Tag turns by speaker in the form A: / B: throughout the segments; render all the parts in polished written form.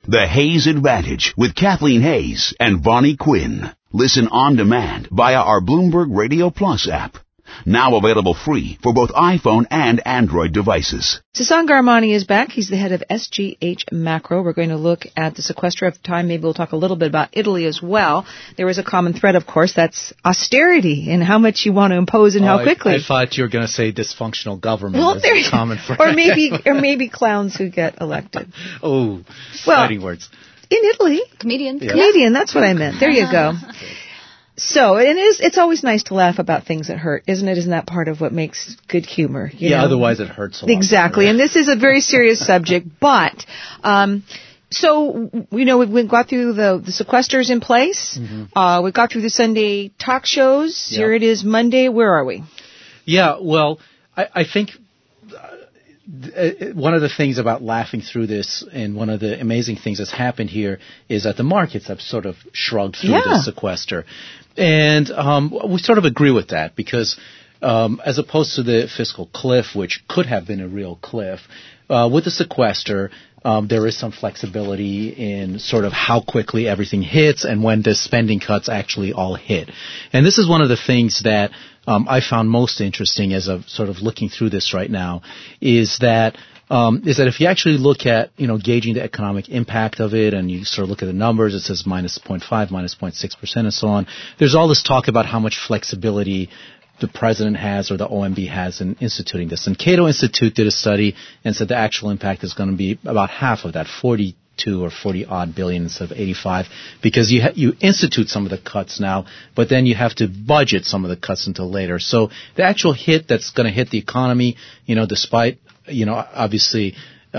A: The Hayes Advantage with Kathleen Hayes and Vonnie Quinn. Listen on demand via our Bloomberg Radio Plus app. Now available free for both iPhone and Android devices.
B: Sasan Garmani is back. He's the head of SGH Macro. We're going to look at the sequester of time. Maybe we'll talk a little bit about Italy as well. There is a common thread, of course, that's austerity and how much you want to impose and how quickly.
C: I thought you were going to say dysfunctional government.
B: Well,
C: as a common thread.
B: or maybe clowns who get elected.
C: Oh, fighting words.
B: In Italy.
D: Comedian.
B: Yeah. Comedian, that's what I meant. There you go. So, it's always nice to laugh about things that hurt, isn't it? Isn't that part of what makes good humor? You know?
C: Otherwise it hurts a lot.
B: Exactly, and this is a very serious subject, but, so, we got through the sequesters in place. Mm-hmm. We got through the Sunday talk shows. Yep. Here it is Monday. Where are we?
C: Yeah, well, I think one of the things about laughing through this, and one of the amazing things that's happened here, is that the markets have sort of shrugged through the sequester. And we sort of agree with that because as opposed to the fiscal cliff, which could have been a real cliff, with the sequester, there is some flexibility in sort of how quickly everything hits and when the spending cuts actually all hit. And this is one of the things that I found most interesting as I'm sort of looking through this right now, is that if you actually look at, gauging the economic impact of it, and you sort of look at the numbers, it says minus 0.5, minus 0.6%, and so on. There's all this talk about how much flexibility the president has or the OMB has in instituting this. And Cato Institute did a study and said the actual impact is going to be about half of that, 42 or 40 odd billion instead of 85, because you institute some of the cuts now, but then you have to budget some of the cuts until later. So the actual hit that's going to hit the economy, despite, obviously,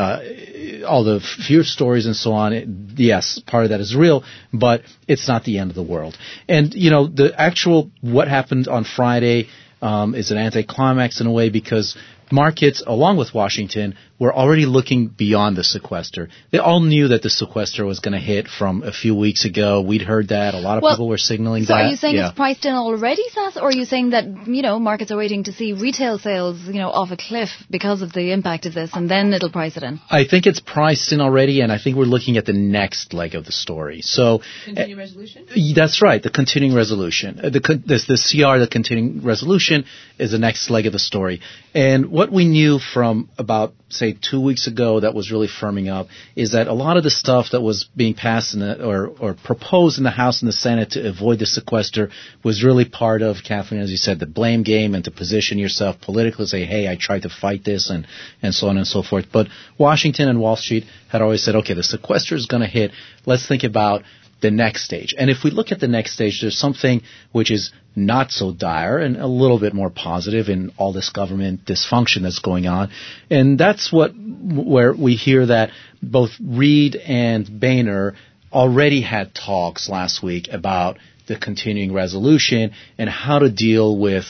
C: all the fear stories and so on, yes, part of that is real, but it's not the end of the world. And, the actual what happened on Friday is an anticlimax in a way, because markets, along with Washington, were already looking beyond the sequester. They all knew that the sequester was going to hit from a few weeks ago. We'd heard that. A lot of people were signaling that.
D: So are you saying it's priced in already, Seth? Or are you saying that, markets are waiting to see retail sales, off a cliff because of the impact of this, and then it'll price it in?
C: I think it's priced in already, and I think we're looking at the next leg of the story. So,
B: continuing resolution?
C: That's right, the continuing resolution. The CR, the continuing resolution, is the next leg of the story. And what we knew from about, say, 2 weeks ago that was really firming up is that a lot of the stuff that was being passed or proposed in the House and the Senate to avoid the sequester was really part of, Kathleen, as you said, the blame game, and to position yourself politically, say, hey, I tried to fight this, and so on and so forth. But Washington and Wall Street had always said, okay, the sequester is going to hit. Let's think about the next stage. And if we look at the next stage, there's something which is not so dire and a little bit more positive in all this government dysfunction that's going on. And that's where we hear that both Reid and Boehner already had talks last week about the continuing resolution and how to deal with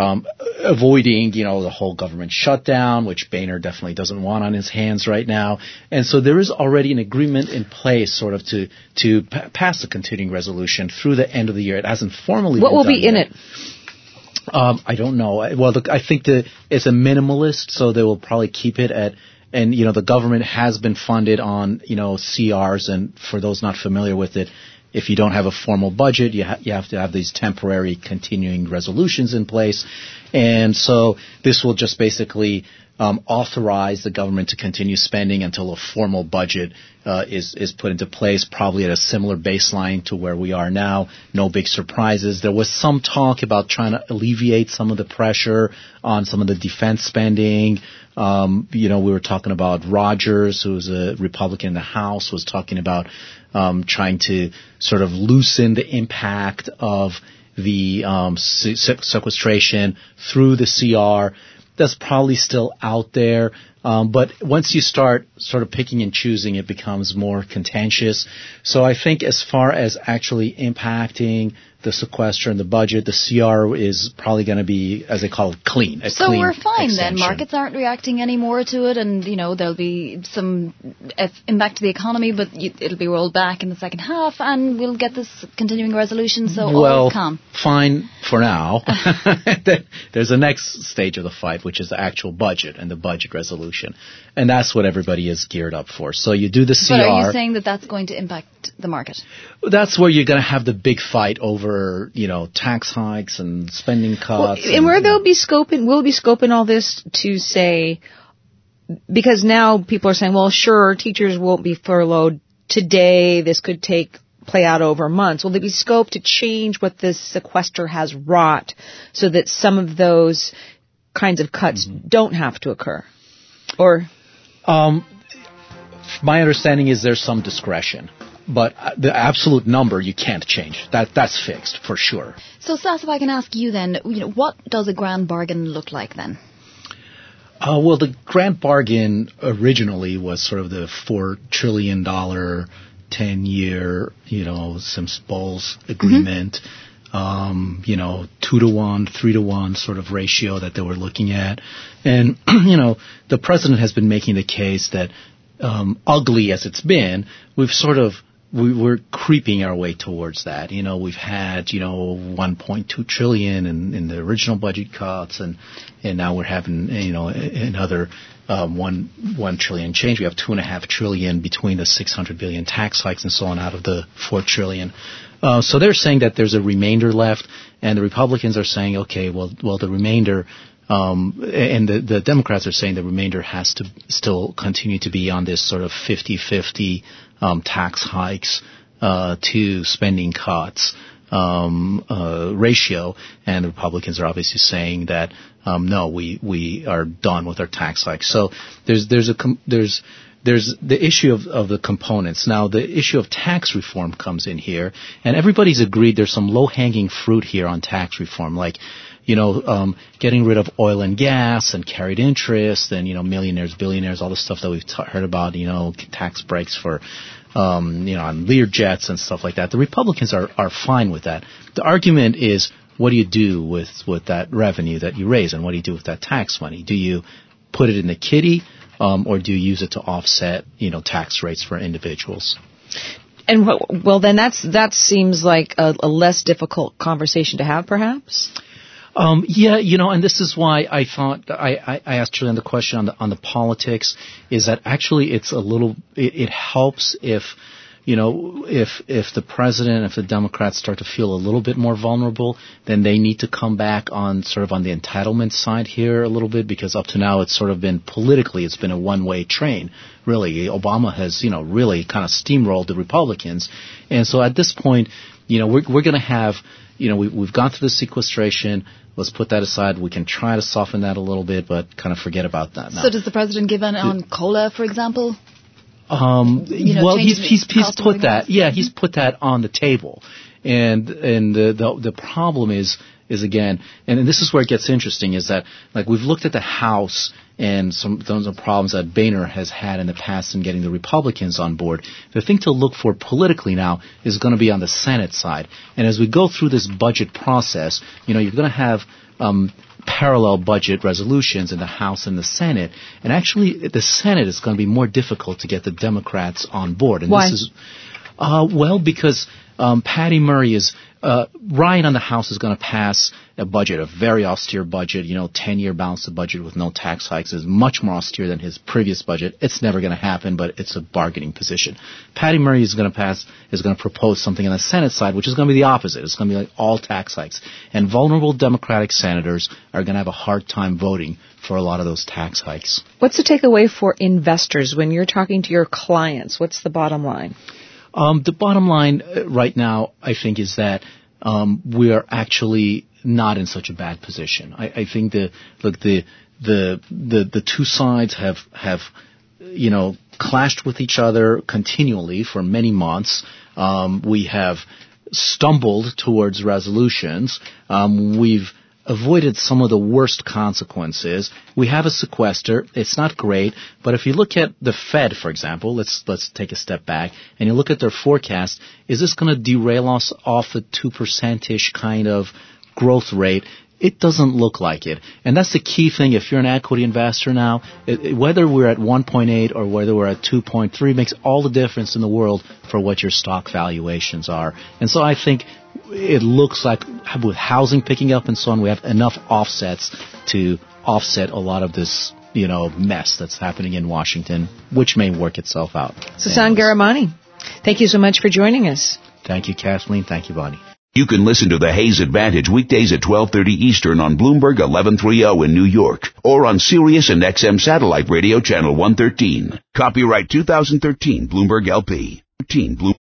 C: avoiding, the whole government shutdown, which Boehner definitely doesn't want on his hands right now. And so there is already an agreement in place sort of to pass the continuing resolution through the end of the year. It hasn't formally been done.
B: What will be in it?
C: I don't know. Well, I think it's a minimalist, so they will probably keep it at, and, the government has been funded on, CRs, and for those not familiar with it, if you don't have a formal budget, you have to have these temporary continuing resolutions in place. And so this will just basically authorize the government to continue spending until a formal budget is put into place, probably at a similar baseline to where we are now. No big surprises. There was some talk about trying to alleviate some of the pressure on some of the defense spending. We were talking about Rogers, who's a Republican in the House, was talking about trying to sort of loosen the impact of the sequestration through the CR. That's probably still out there. But once you start sort of picking and choosing, it becomes more contentious. So I think as far as actually impacting the sequester and the budget. The CR is probably going to be, as they call it, clean.
D: So
C: clean
D: we're fine
C: extension.
D: then. Markets aren't reacting anymore to it, and there'll be some impact to the economy, but it'll be rolled back in the second half, and we'll get this continuing resolution. So all calm.
C: Fine for now. There's a next stage of the fight, which is the actual budget and the budget resolution, and that's what everybody is geared up for. So you do the CR.
D: But are you saying that that's going to impact the market?
C: That's where you're going to have the big fight over, tax hikes and spending cuts.
B: And where we'll be scoping all this to say, because now people are saying, well, sure, teachers won't be furloughed today. This could play out over months. Will there be scope to change what this sequester has wrought so that some of those kinds of cuts don't have to occur? Or?
C: My understanding is there's some discretion. But the absolute number you can't change. That's fixed for sure.
D: So, Stas, if I can ask you then, what does a grand bargain look like then?
C: Well, the grand bargain originally was sort of the $4 trillion 10-year, Sims-Bowles agreement. 2-to-1, 3-to-1 sort of ratio that they were looking at. And, the president has been making the case that ugly as it's been, we're creeping our way towards that. We've had, $1.2 trillion in the original budget cuts, and now we're having, another $1 trillion change. We have $2.5 trillion between the $600 billion tax hikes and so on out of the $4 trillion. So they're saying that there's a remainder left, and the Republicans are saying, okay, well, the remainder. And the Democrats are saying the remainder has to still continue to be on this sort of 50-50 tax hikes to spending cuts ratio, and the Republicans are obviously saying that no, we are done with our tax hikes. So there's the issue of the components. Now the issue of tax reform comes in here, and everybody's agreed there's some low-hanging fruit here on tax reform, like getting rid of oil and gas and carried interest and, millionaires, billionaires, all the stuff that we've heard about, tax breaks for, on Learjets and stuff like that. The Republicans are fine with that. The argument is, what do you do with that revenue that you raise, and what do you do with that tax money? Do you put it in the kitty, or do you use it to offset, tax rates for individuals?
B: And then that seems like a less difficult conversation to have, perhaps?
C: And this is why I thought I asked Julian the question on the politics, is that actually it's it helps if the president, if the Democrats start to feel a little bit more vulnerable, then they need to come back on sort of on the entitlement side here a little bit, because up to now it's sort of been politically, it's been a one-way train. Really, Obama has, really kind of steamrolled the Republicans. And so at this point, we're going to have, we've gone through the sequestration. Let's put that aside. We can try to soften that a little bit, but kind of forget about that now.
D: So does the president give in on COLA, for example?
C: Well, he's put that. Yeah, he's put that on the table, and the problem is again, and this is where it gets interesting, is that like we've looked at the House and some of the problems that Boehner has had in the past in getting the Republicans on board. The thing to look for politically now is going to be on the Senate side, and as we go through this budget process, you're going to have parallel budget resolutions in the House and the Senate, and actually the Senate is going to be more difficult to get the Democrats on board. And
B: why?
C: This is because Patty Murray is Ryan on the House is going to pass a budget, a very austere budget, 10-year balanced budget with no tax hikes, is much more austere than his previous budget. It's never going to happen, but it's a bargaining position. Patty Murray is going to propose something on the Senate side, which is going to be the opposite. It's going to be like all tax hikes. And vulnerable Democratic senators are going to have a hard time voting for a lot of those tax hikes.
B: What's the takeaway for investors when you're talking to your clients? What's the bottom line?
C: The bottom line right now, I think, is that we are actually not in such a bad position. I think the two sides have clashed with each other continually for many months. We have stumbled towards resolutions. We've avoided some of the worst consequences. We have a sequester. It's not great, but if you look at the Fed, for example, let's take a step back, and you look at their forecast, is this going to derail us off a 2%-ish kind of growth rate? It doesn't look like it. And that's the key thing. If you're an equity investor now, whether we're at 1.8 or whether we're at 2.3 makes all the difference in the world for what your stock valuations are. And so I think it looks like with housing picking up and so on, we have enough offsets to offset a lot of this, mess that's happening in Washington, which may work itself out.
B: Sasan Garamani, thank you so much for joining us.
C: Thank you, Kathleen. Thank you, Bonnie.
A: You can listen to the Hayes Advantage weekdays at 12:30 Eastern on Bloomberg 1130 in New York or on Sirius and XM Satellite Radio Channel 113. Copyright 2013 Bloomberg LP.